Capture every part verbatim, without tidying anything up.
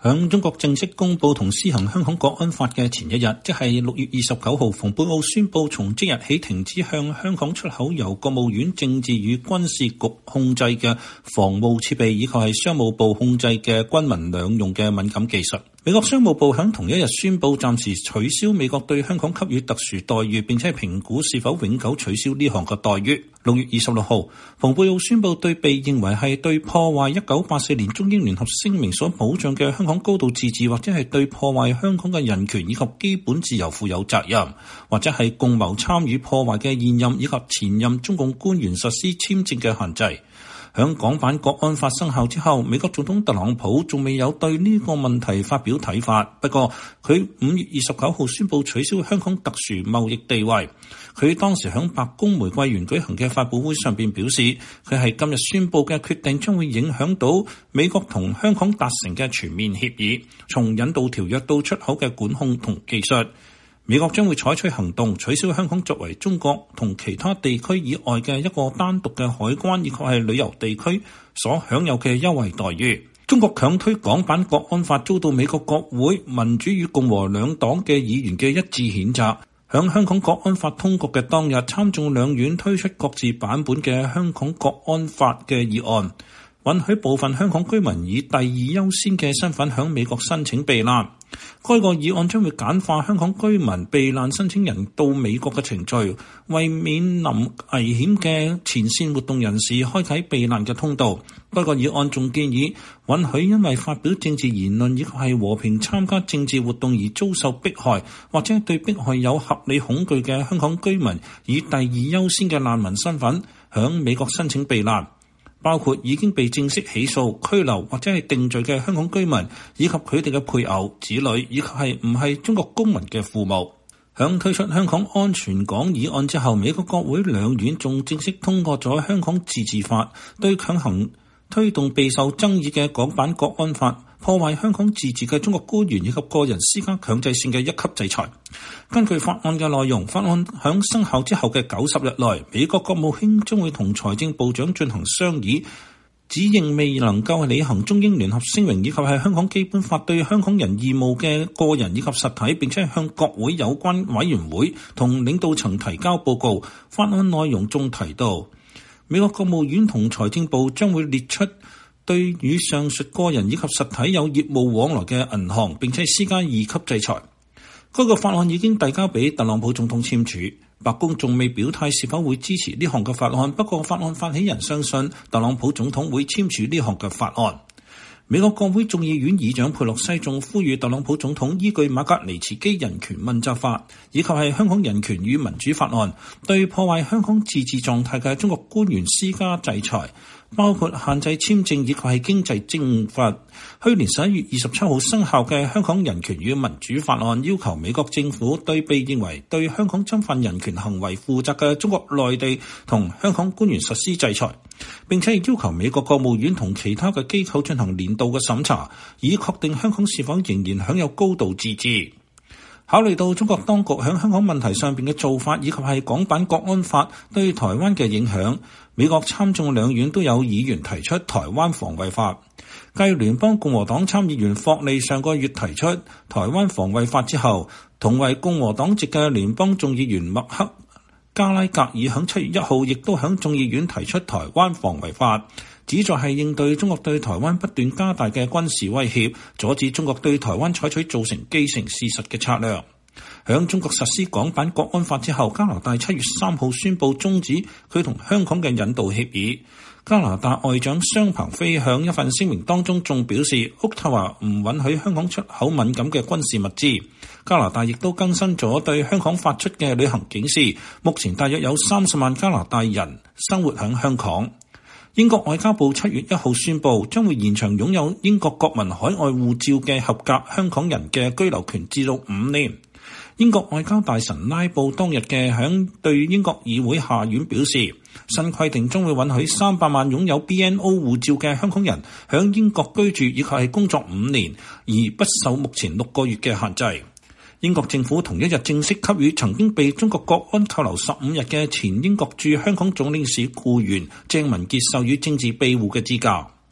響中國正式公布同施行香港國安法嘅前一日，即係六月二十九號，蓬佩奧宣布從即日起停止向香港出口由國務院政治與軍事局控制嘅防務設備，以及係商務部控制嘅軍民兩用嘅敏感技術。美國商務部響同一日宣布暫時取消美國對香港給予特殊待遇，並且評估是否永久取消呢項嘅待遇。六月二十六號，蓬佩奧宣布對被認為係對破壞一九八四年中英聯合聲明所保障嘅香港高度自治，或者係對破壞香港嘅人權以及基本自由負有責任，或者係共謀參與破壞嘅現任以及前任中共官員實施簽證嘅限制。響港版國安法生效之後，美國總統特朗普仲未有對呢個問題發表睇法。不過佢五月二十九號宣布取消香港特殊貿易地位。佢當時響白宮玫瑰園舉行嘅發佈會上邊表示，佢係今日宣布嘅決定將會影響到美國同香港達成嘅全面協議，從引渡條約到出口嘅管控同技術。美國將會採取行動，取消香港作為中國同其他地區以外嘅一個單獨嘅海關以及係旅遊地區所享有嘅優惠待遇。中國強推港版國安法遭到美國國會民主與共和兩黨嘅議員嘅一致譴責。響香港國安法通過嘅當日，參眾兩院推出各自版本嘅香港國安法嘅議案，允許部分香港居民以第二優先嘅身份向美國申請避難。該個議案將會簡化香港居民避難申請人到美國嘅程序，為面臨危險嘅前線活動人士開啟避難嘅通道。該個議案仲建議允許因為發表政治言論以及係和平參加政治活動而遭受迫害，或者對迫害有合理恐懼嘅香港居民以第二優先嘅難民身份向美國申請避難，包括已經被正式起訴、拘留或者係定罪嘅香港居民，以及佢哋嘅配偶、子女，以及係唔係中國公民嘅父母。響推出香港安全港議案之後，美國國會兩院仲正式通過咗香港自治法，對強行推動備受爭議嘅港版國安法，破壞香港自治嘅中國官員以及個人施加強制性嘅一級制裁。根據法案嘅內容，法案響生效之後嘅九十日內，美國國務卿將會同財政部長進行商議，指認未能夠履行中英聯合聲明以及係香港基本法對香港人義務嘅個人以及實體，並且向國會有關委員會同領導層提交報告。法案內容仲提到，美國國務院同財政部將會列出對與上述個人以及實體有業務往來嘅銀行，並且施加二級制裁。該個法案已經遞交俾特朗普總統簽署，白宮仲未表態是否會支持呢項嘅法案。不過法案發起人相信特朗普總統會簽署呢項嘅法案。美國國會眾議院議長佩洛西仲呼籲特朗普總統依據馬格尼茨基人權問責法以及係香港人權與民主法案，對破壞香港自治狀態嘅中國官員施加制裁，包括限制簽證以及係經濟徵罰。去年十一月二十七號生效嘅香港人權與民主法案，要求美國政府對被認為對香港侵犯人權行為負責嘅中國內地同香港官員實施制裁，並且要求美國國務院同其他嘅機構進行年度嘅審查，以確定香港是否仍然享有高度自治。考慮到中國當局喺香港問題上邊嘅做法，以及係港版國安法對台灣嘅影響，美國參眾兩院都有議員提出台灣防衛法。繼聯邦共和黨參議員霍利上個月提出台灣防衛法之後，同為共和黨籍嘅聯邦眾議員麥克加拉格爾喺七月一號亦都喺眾議院提出台灣防衛法，旨在係應對中國對台灣不斷加大嘅軍事威脅，阻止中國對台灣採取造成既成事實嘅策略。響中國實施港版國安法之後，加拿大七月三號宣布終止佢同香港嘅引渡協議。加拿大外長商鵬飛向一份聲明當中仲表示，渥太華唔允許香港出口敏感嘅軍事物資。加拿大亦都更新咗對香港發出嘅旅行警示，目前大約有三十萬加拿大人生活喺香港。英國外交部七月一號宣布，將會延長擁有英國國民海外護照嘅合格香港人嘅居留權至到五年。英國外交大臣拉布當日嘅響對英國議會下院表示，新規定將會允許三百萬擁有 B N O 護照嘅香港人響英國居住以及係工作五年，而不受目前六個月嘅限制。英國政府同一日正式給予曾經被中國國安扣留十五日嘅前英國駐香港總領事僱員鄭文傑授予政治庇護嘅資格。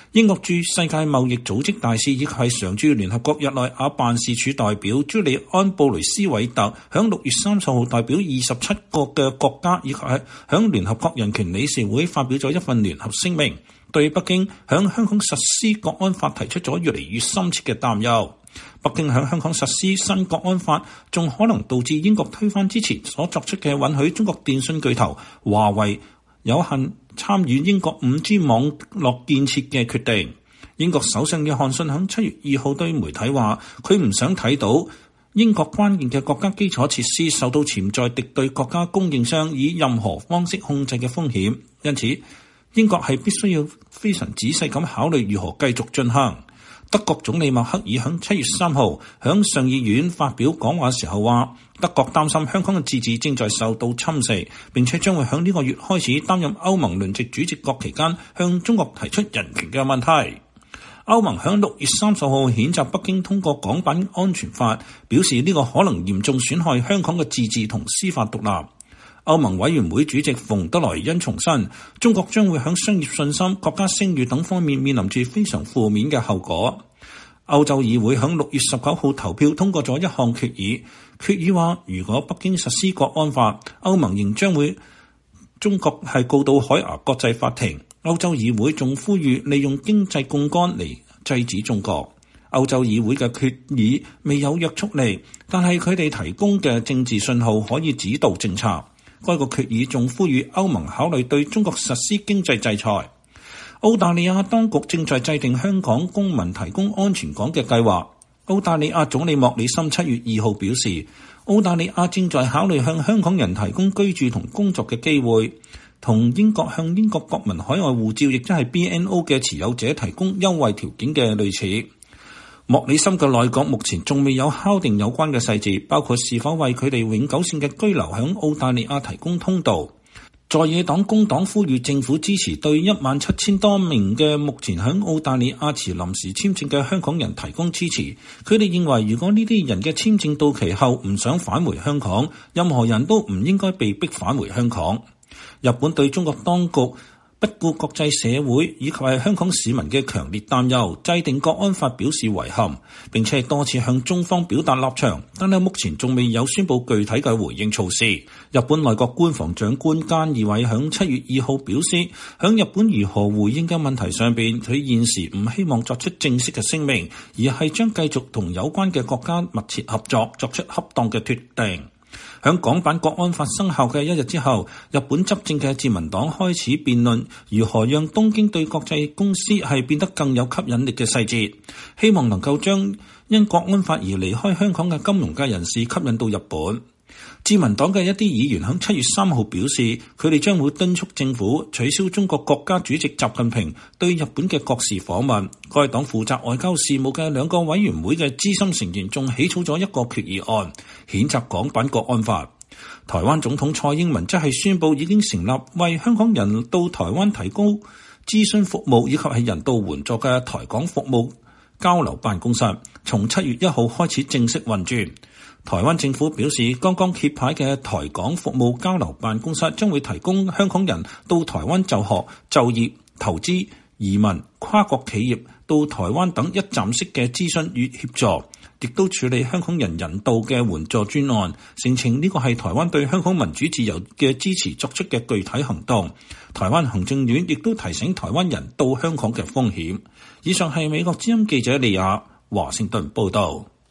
英國駐世界貿易組織大使以及係常駐聯合國日內瓦辦事處代表朱利安布雷斯韋特響六月三十號代表二十七個嘅國家以及係響聯合國人權理事會發表咗一份聯合聲明，對北京響香港實施國安法提出咗越嚟越深切嘅擔憂。北京響香港實施新國安法，仲可能導致英國推翻之前所作出嘅允許中國電信巨頭華為有限參與英國五 G 網絡建設嘅決定。英國首相約翰遜響七月二號對媒體話，佢唔想睇到英國關鍵嘅國家基礎設施受到潛在敵對國家供應商以任何方式控制嘅風險，因此英國係必須要非常仔細咁考慮如何繼續進行。德國總理默克爾響七月三號響上議院發表講話時候話，德國擔心香港嘅自治正在受到侵蝕，並且將會響呢個月開始擔任歐盟輪值主席國期間向中國提出人權嘅問題。歐盟響六月三十號譴責北京通過港版安全法，表示呢個可能嚴重損害香港嘅自治同司法獨立。歐盟委員會主席馮德萊恩重申，中國將會響商業信心、國家聲譽等方面面臨住非常負面嘅後果。歐洲議會響六月十九號投票通過咗一項決議，決議話如果北京實施國安法，歐盟仍將會中國係告到海牙國際法庭。歐洲議會仲呼籲利用經濟槓桿嚟制止中國。歐洲議會嘅決議未有約束力，但係佢哋提供嘅政治信號可以指導政策。該個決議仲呼籲歐盟考慮對中國實施經濟制裁。澳大利亞當局正在制定香港公民提供安全港嘅計劃。澳大利亞總理莫里森七月二號表示，澳大利亞正在考慮向香港人提供居住同工作嘅機會，同英國向英國國民海外護照，亦即係 B N O 嘅持有者提供優惠條件嘅類似。莫里森嘅內閣目前仲未有敲定有關嘅細節，包括是否為佢哋永久性嘅居留響澳大利亞提供通道。在野黨工黨呼籲政府支持對一萬七千多名嘅目前響澳大利亞持臨時簽證嘅香港人提供支持。佢哋認為，如果呢啲人嘅簽證到期後唔想返回香港，任何人都唔應該被逼返回香港。日本對中國當局不顧國際社會以及係香港市民嘅強烈擔憂，制定國安法表示遺憾，並且多次向中方表達立場，但係目前仲未有宣布具體嘅回應措施。日本內閣官房長官菅義偉響七月二號表示，響日本如何回應嘅問題上邊，佢現時唔希望作出正式嘅聲明，而係將繼續同有關嘅國家密切合作，作出恰當嘅決定。響港版國安法生效嘅一日之後，日本執政嘅自民黨開始辯論如何讓東京對國際公司係變得更有吸引力嘅細節，希望能夠將因國安法而離開香港嘅金融界人士吸引到日本。自民黨嘅一啲議員喺七月三號表示，佢哋將會敦促政府取消中國國家主席習近平對日本嘅國事訪問。該黨負責外交事務嘅兩個委員會嘅資深成員仲起草咗一個決議案，譴責港版國安法。台灣總統蔡英文則係宣布已經成立為香港人到台灣提供諮詢服務以及係人道援助嘅台港服務交流辦公室，從七月一號開始正式運轉。台灣政府表示，剛剛揭牌嘅台港服務交流辦公室將會提供香港人到台灣就學、就業、投資、移民、跨國企業到台灣等一站式嘅諮詢與協助，亦都處理香港人人道嘅援助專案，聲稱呢個係台灣對香港民主自由嘅支持作出嘅具體行動。台灣行政院亦都提醒台灣人到香港嘅風險。以上係美國之音記者利亞華盛頓報道。